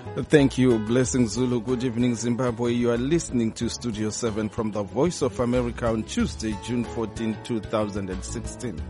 Thank you, Blessing Zulu. Good evening, Zimbabwe. You are listening to Studio 7 from the Voice of America on Tuesday, June 14, 2016.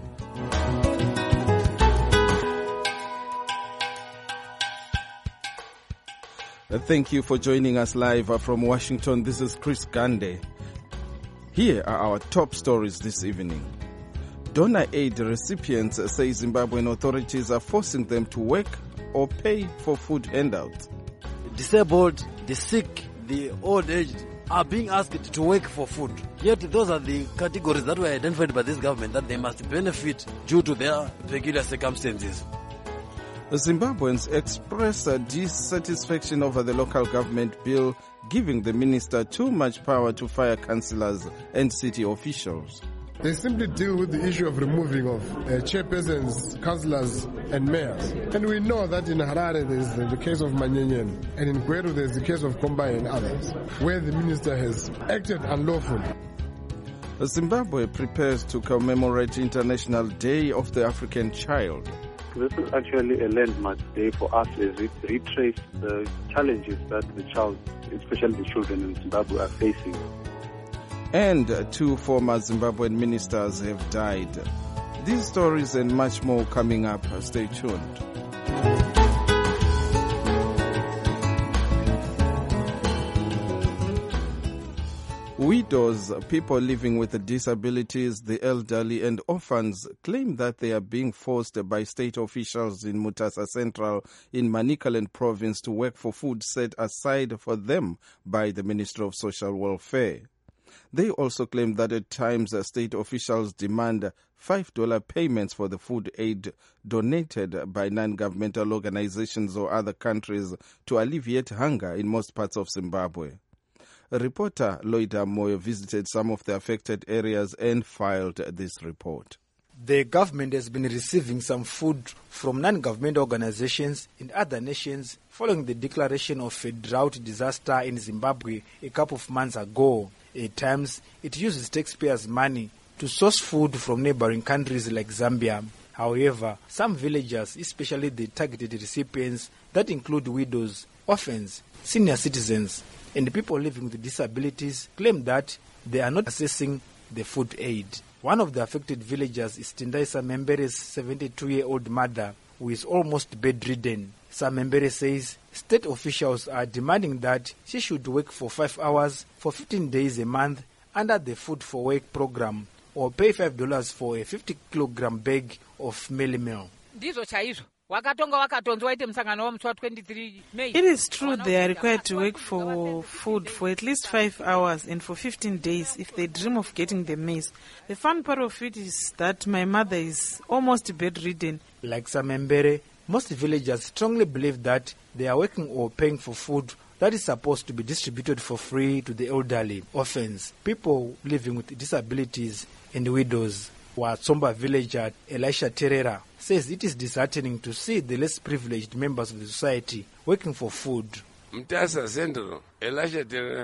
Thank you for joining us live from Washington. This is Chris Gande. Here are our top stories this evening. Donor aid recipients say Zimbabwean authorities are forcing them to work or pay for food handouts. Disabled, the sick, the old-aged are being asked to work for food. Yet those are the categories that were identified by this government that they must benefit due to their peculiar circumstances. Zimbabweans express dissatisfaction over the local government bill giving the minister too much power to fire councillors and city officials. They simply deal with the issue of removing of chairpersons, councillors and mayors. And we know that in Harare there is the case of Manyenyen, and in Gweru there is the case of Kombai and others, where the minister has acted unlawfully. Zimbabwe prepares to commemorate International Day of the African Child. This is actually a landmark day for us as we retrace the challenges that the child, especially the children in Zimbabwe, are facing. And 2 former Zimbabwean ministers have died. These stories and much more coming up. Stay tuned. Widows, people living with disabilities, the elderly and orphans claim that they are being forced by state officials in Mutasa Central in Manicaland province to work for food set aside for them by the Ministry of Social Welfare. They also claim that at times state officials demand $5 payments for the food aid donated by non-governmental organizations or other countries to alleviate hunger in most parts of Zimbabwe. Reporter Loida Moyo visited some of the affected areas and filed this report. The government has been receiving some food from non-government organizations in other nations following the declaration of a drought disaster in Zimbabwe a couple of months ago. At times, it uses taxpayers' money to source food from neighboring countries like Zambia. However, some villagers, especially the targeted recipients that include widows, orphans, senior citizens, and people living with disabilities, claim that they are not accessing the food aid. One of the affected villagers is Tindaisa Membere's 72-year-old mother, who is almost bedridden. Samembere says state officials are demanding that she should work for 5 hours for 15 days a month under the Food for Work program or pay $5 for a 50-kilogram bag of mealie. It is true they are required to work for food for at least 5 hours and for 15 days if they dream of getting the maize. The fun part of it is that my mother is almost bedridden. Like Samembere, most villagers strongly believe that they are working or paying for food that is supposed to be distributed for free to the elderly, orphans, people living with disabilities and widows. Watsomba villager Elisha Terera says it is disheartening to see the less privileged members of the society working for food. Mutasa Central, Elisha Terera,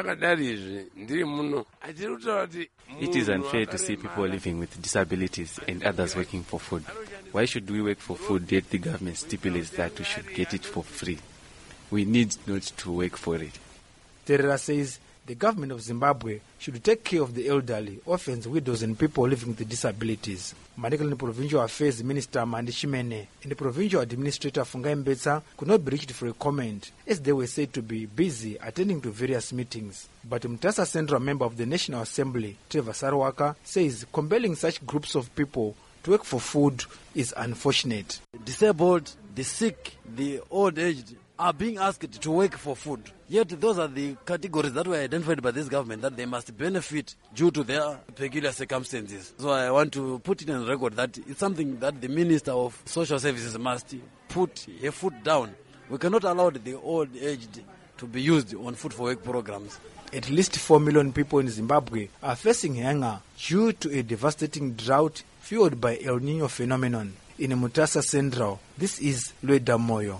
it is unfair to see people living with disabilities and others working for food. Why should we work for food yet the government stipulates that we should get it for free? We need not to work for it. Terera says the government of Zimbabwe should take care of the elderly, orphans, widows and people living with disabilities. Manicaland Provincial Affairs Minister Mandi Chimene and the Provincial Administrator Fungai Mbetsa could not be reached for a comment as they were said to be busy attending to various meetings. But Mutasa Central member of the National Assembly, Trevor Sarwaka, says compelling such groups of people to work for food is unfortunate. Disabled, the sick, the old-aged are being asked to work for food. Yet those are the categories that were identified by this government that they must benefit due to their peculiar circumstances. So I want to put it on record that it's something that the Minister of Social Services must put her foot down. We cannot allow the old-aged to be used on food for work programs. At least 4 million people in Zimbabwe are facing hunger due to a devastating drought fueled by El Nino phenomenon. In Mutasa Central, this is Loida Moyo.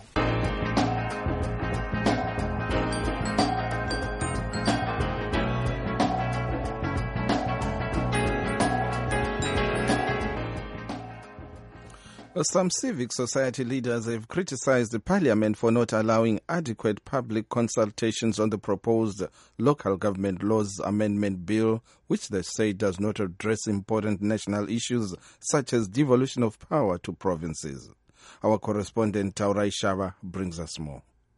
Some civic society leaders have criticized the parliament for not allowing adequate public consultations on the proposed local government laws amendment bill, which they say does not address important national issues such as devolution of power to provinces. Our correspondent Taurai Shava brings us more.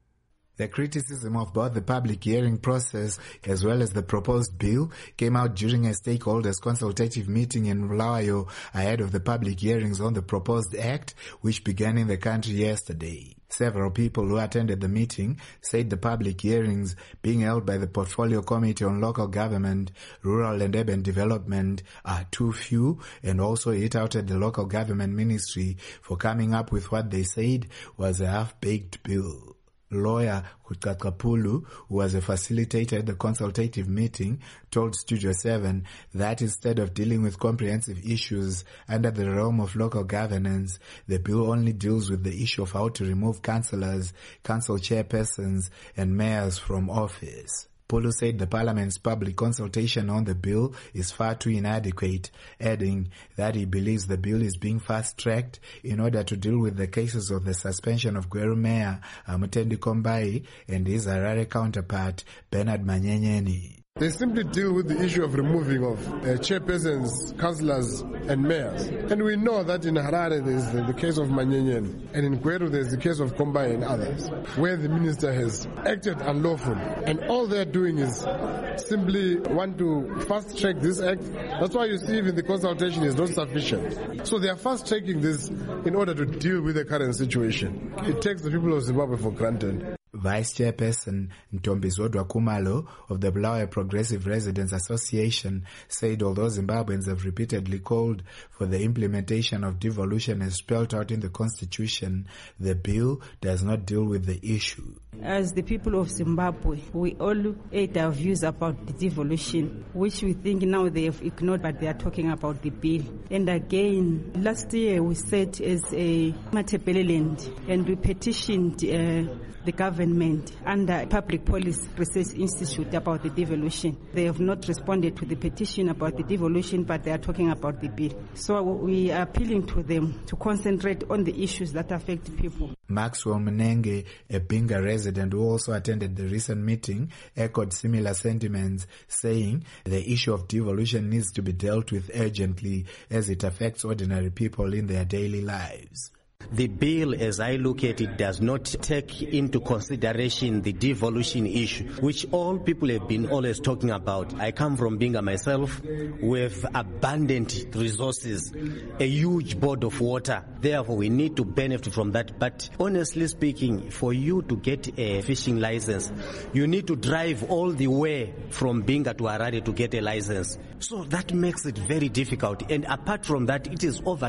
The criticism of both the public hearing process as well as the proposed bill came out during a stakeholders consultative meeting in Bulawayo ahead of the public hearings on the proposed act, which began in the country yesterday. Several people who attended the meeting said the public hearings being held by the Portfolio Committee on Local Government, Rural and Urban Development are too few, and also hit out at the Local Government Ministry for coming up with what they said was a half-baked bill. Lawyer Kutkakapulu, who was a facilitator at the consultative meeting, told Studio 7 that instead of dealing with comprehensive issues under the realm of local governance, the bill only deals with the issue of how to remove councillors, council chairpersons and mayors from office. Pulu said the Parliament's public consultation on the bill is far too inadequate, adding that he believes the bill is being fast-tracked in order to deal with the cases of the suspension of Gweru Mayor Mutendi Kombai and his Harare counterpart Bernard Manyenyeni. They simply deal with the issue of removing of chairpersons, councillors and mayors. And we know that in Harare there is the case of Manyenyen, and in Gweru there is the case of Kombai and others, where the minister has acted unlawfully. And all they're doing is simply want to fast-track this act. That's why you see even the consultation is not sufficient. So they are fast-tracking this in order to deal with the current situation. It takes the people of Zimbabwe for granted. Vice Chairperson Ntombizodwa Kumalo of the Bulawayo Progressive Residents Association said although Zimbabweans have repeatedly called for the implementation of devolution as spelled out in the Constitution, the bill does not deal with the issue. As the people of Zimbabwe, we all ate our views about the devolution, which we think now they have ignored, but they are talking about the bill. And again, last year we sat as a Matebeleland and we petitioned the government under Public Policy Research Institute about the devolution. They have not responded to the petition about the devolution, but they are talking about the bill. So we are appealing to them to concentrate on the issues that affect people. Maxwell Mnenge, a Binga resident who also attended the recent meeting, echoed similar sentiments, saying the issue of devolution needs to be dealt with urgently as it affects ordinary people in their daily lives. The bill, as I look at it, does not take into consideration the devolution issue, which all people have been always talking about. I come from Binga myself. We have abundant resources, a huge body of water. Therefore, we need to benefit from that. But honestly speaking, for you to get a fishing license, you need to drive all the way from Binga to Harare to get a license. So that makes it very difficult. And apart from that, it is over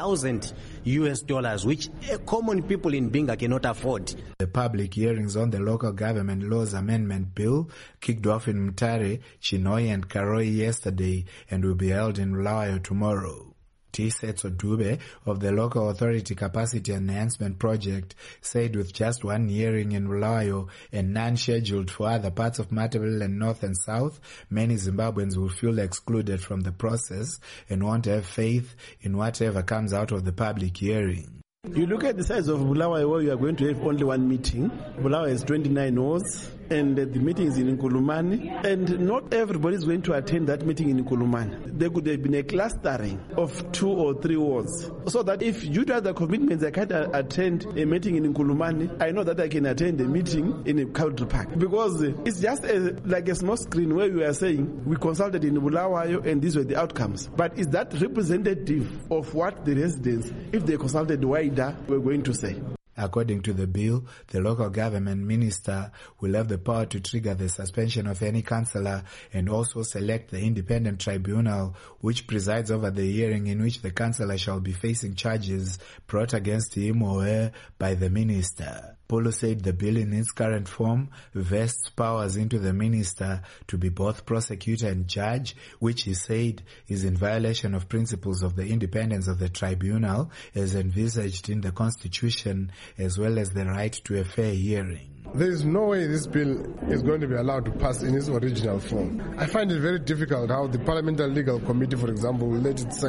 $2,000, which common people in Binga cannot afford. The public hearings on the Local Government Laws Amendment Bill kicked off in Mutare, Chinhoyi and Karoi yesterday and will be held in Bulawayo tomorrow. Tisetso Dube of the Local Authority Capacity Enhancement Project said with just one hearing in Bulawayo and none scheduled for other parts of Matabeleland North and South, many Zimbabweans will feel excluded from the process and won't have faith in whatever comes out of the public hearing. You look at the size of Bulawayo, where you are going to have only one meeting. Bulawayo has 29 wards, and the meeting is in Nkulumani, and not everybody is going to attend that meeting in Nkulumani. There could have been a clustering of 2 or 3 wards, so that if due to other commitments I can't attend a meeting in Nkulumani, I know that I can attend a meeting in a country park, because it's just like a small screen where we are saying we consulted in Bulawayo and these were the outcomes. But is that representative of what the residents, if they consulted wider, we're going to say? According to the bill, the local government minister will have the power to trigger the suspension of any councillor and also select the independent tribunal which presides over the hearing in which the councillor shall be facing charges brought against him or her by the minister. Polo said the bill in its current form vests powers into the minister to be both prosecutor and judge, which he said is in violation of principles of the independence of the tribunal as envisaged in the Constitution, as well as the right to a fair hearing. There is no way this bill is going to be allowed to pass in its original form. I find it very difficult how the Parliamentary Legal Committee, for example, will let it sail.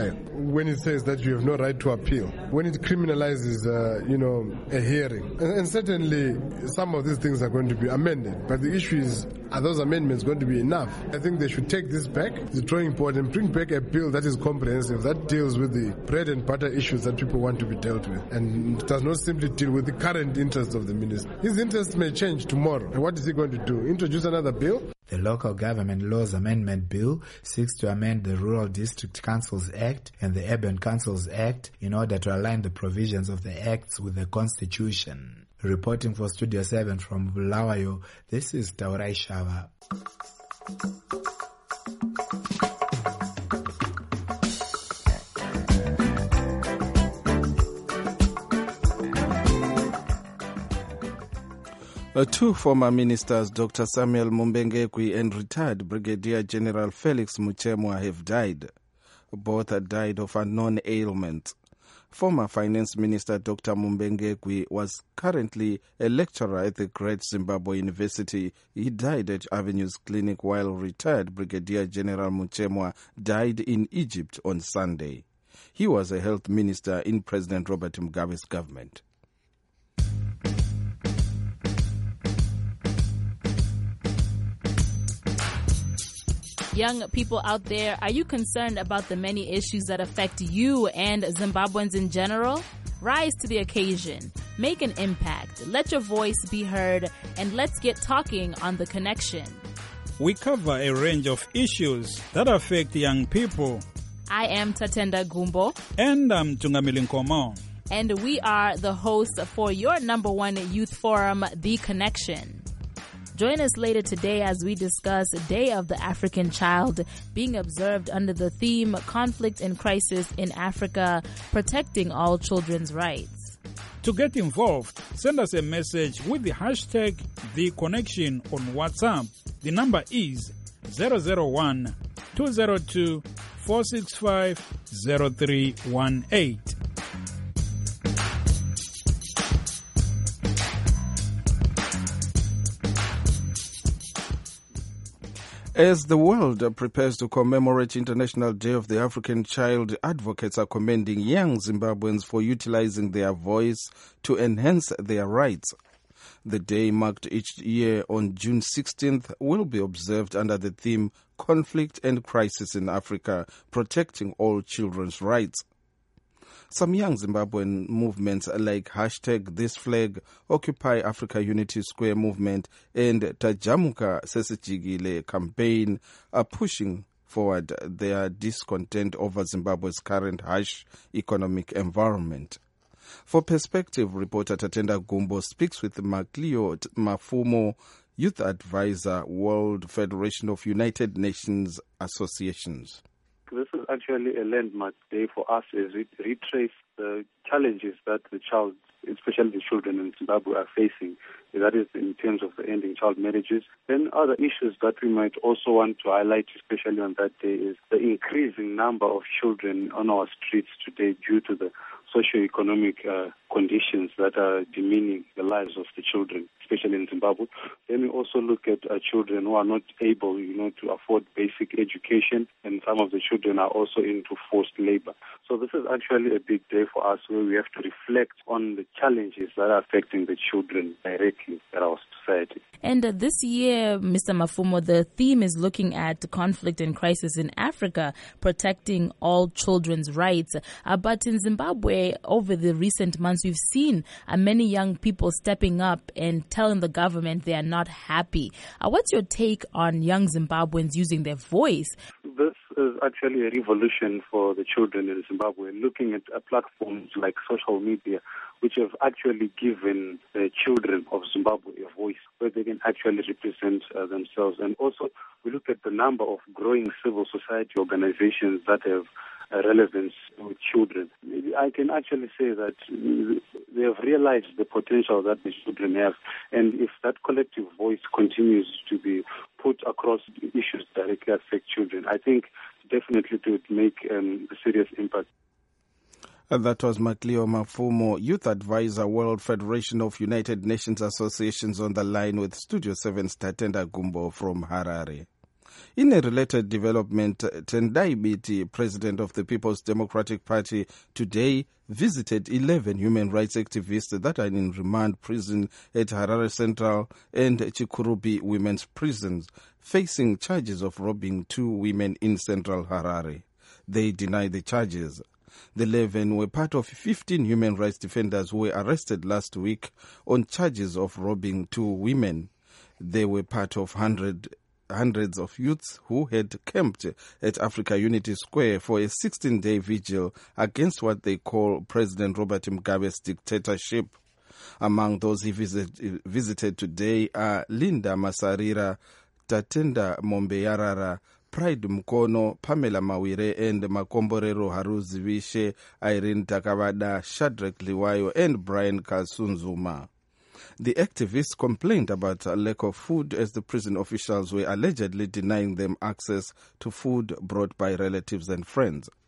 when it says that you have no right to appeal, when it criminalizes, a hearing. And certainly some of these things are going to be amended. But the issue is, are those amendments going to be enough? I think they should take this back, the drawing board, and bring back a bill that is comprehensive, that deals with the bread and butter issues that people want to be dealt with, and does not simply deal with the current interests of the minister. His interests may change tomorrow. And what is he going to do? Introduce another bill? The Local Government Laws Amendment Bill seeks to amend the Rural District Councils Act and the Urban Councils Act in order to align the provisions of the acts with the Constitution. Reporting for Studio 7 from Bulawayo, this is Taurai Shava. Two former ministers, Dr. Samuel Mumbengegwi and retired Brigadier General Felix Muchemwa, have died. Both died of unknown ailments. Former Finance Minister Dr. Mumbengegwi was currently a lecturer at the Great Zimbabwe University. He died at Avenues Clinic, while retired Brigadier General Muchemwa died in Egypt on Sunday. He was a health minister in President Robert Mugabe's government. Young people out there, are you concerned about the many issues that affect you and Zimbabweans in general? Rise to the occasion. Make an impact. Let your voice be heard, and let's get talking on The Connection. We cover a range of issues that affect young people. I am Tatenda Gumbo. And I'm Tungamili Nkomo. And we are the hosts for your #1 youth forum, The Connection. Join us later today as we discuss Day of the African Child, being observed under the theme Conflict and Crisis in Africa, Protecting All Children's Rights. To get involved, send us a message with the hashtag #TheConnection on WhatsApp. The number is 001-202-465-0318. As the world prepares to commemorate International Day of the African Child, advocates are commending young Zimbabweans for utilizing their voice to enhance their rights. The day, marked each year on June 16th, will be observed under the theme Conflict and Crisis in Africa, Protecting All Children's Rights. Some young Zimbabwean movements like #ThisFlag, Occupy Africa Unity Square movement, and Tajamuka Sesijigile campaign are pushing forward their discontent over Zimbabwe's current harsh economic environment. For Perspective, reporter Tatenda Gumbo speaks with Macleo Mafumo, Youth Advisor, World Federation of United Nations Associations. This is actually a landmark day for us as we retrace the challenges that the child, especially the children in Zimbabwe, are facing. That is in terms of the ending child marriages. Then other issues that we might also want to highlight, especially on that day, is the increasing number of children on our streets today due to the socio-economic conditions that are demeaning the lives of the children, especially in Zimbabwe. Then we also look at children who are not able, to afford basic education, and some of the children are also into forced labor. So this is actually a big day for us, where we have to reflect on the challenges that are affecting the children directly in our society. And this year, Mr. Mafumo, the theme is looking at conflict and crisis in Africa, protecting all children's rights. But in Zimbabwe, over the recent months, we've seen many young people stepping up and telling the government they are not happy. What's your take on young Zimbabweans using their voice? This is actually a revolution for the children in Zimbabwe, looking at platforms like social media, which have actually given the children of Zimbabwe a voice where they can actually represent themselves. And also, we look at the number of growing civil society organizations that have relevance with children. I can actually say that they have realized the potential that the children have, and if that collective voice continues to be put across issues that directly affect children, I think definitely it would make a serious impact. That was Macleo Mafumo, Youth Advisor, World Federation of United Nations Associations, on the line with Studio 7's Tatenda Gumbo from Harare. In a related development, Tendai Biti, president of the People's Democratic Party, today visited 11 human rights activists that are in remand prison at Harare Central and Chikurubi women's prisons, facing charges of robbing 2 women in central Harare. They deny the charges. The 11 were part of 15 human rights defenders who were arrested last week on charges of robbing 2 women. They were part of hundreds of youths who had camped at Africa Unity Square for a 16-day vigil against what they call President Robert Mugabe's dictatorship. Among those he visited today are Linda Masarira, Tatenda Mombeyarara, Pride Mkono, Pamela Mawire, and Makomborero Haruzivishe, Irene Takawada, Shadrach Liwayo, and Brian Kasunzuma. The activists complained about a lack of food as the prison officials were allegedly denying them access to food brought by relatives and friends.